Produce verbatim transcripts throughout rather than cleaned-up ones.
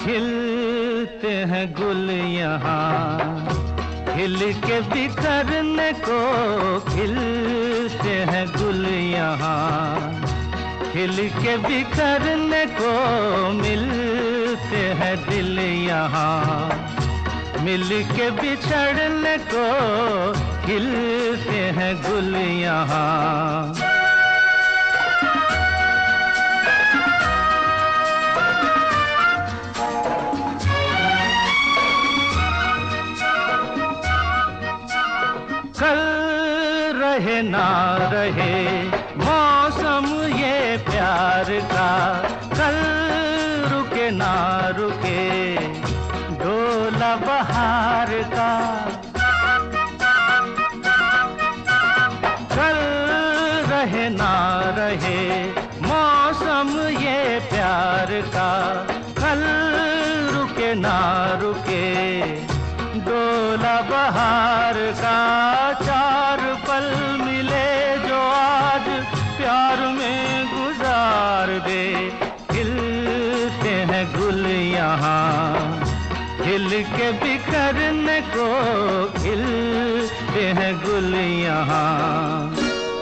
खिलते हैं गुल यहाँ, खिल के बिखरने को खिलते हैं गुल यहाँ, खिल के बिखरने को मिलते हैं दिल यहाँ, मिल के बिछड़ने को खिलते हैं गुल यहाँ। कल रहे ना रहे मौसम ये प्यार का, कल रुके ना रुके डोला बहार का, कल रहे ना रहे मौसम ये प्यार का, कल रुके ना रुके डोला बहार का। चार पल मिले जो आज प्यार में गुजार दे, खिलते हैं गुल यहाँ, खिल के बिखरने को खिलते हैं गुल यहाँ।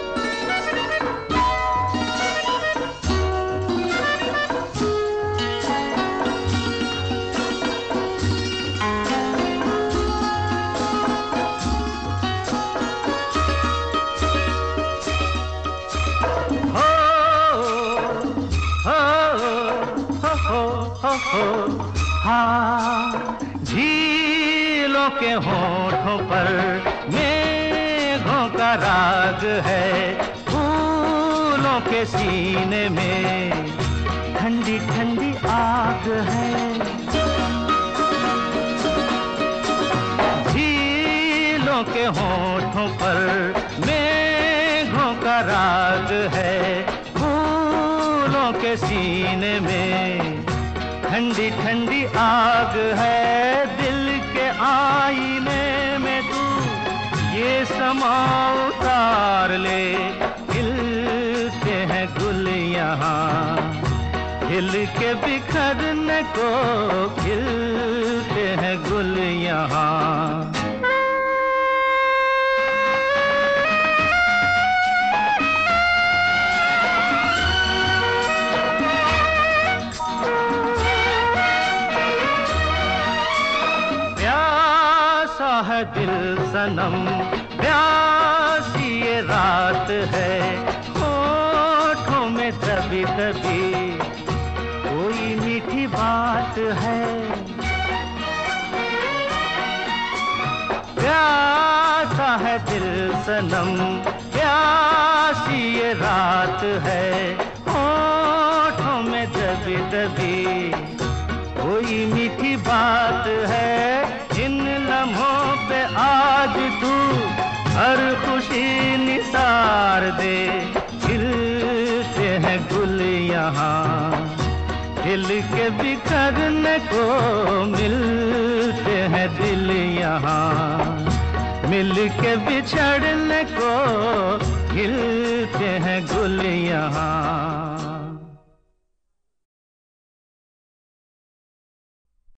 हो हो हाँ, झीलों के होठों पर मेघों का राग है, फूलों के सीने में ठंडी ठंडी आग है, झीलों के होठों पर मेघों का राग है, फूलों के सीने में ठंडी ठंडी आग है। दिल के आईने में तू ये समा उतार ले, खिलते हैं गुल यहाँ, खिल के बिखरने को खिलते हैं गुल यहाँ। है दिल सनम प्यासी ये रात है, होठों में तभी तभी कोई मीठी बात है, प्यासा है दिल सनम प्यासी ये रात है, होठों में तभी तभी कोई मीठी बात है। इन लम्हों पे आज तू हर खुशी निसार दे, खिलते हैं गुल यहाँ, खिल के बिखरने को मिलते हैं दिल यहाँ, मिल के बिछड़ने को खिलते हैं गुल यहाँ।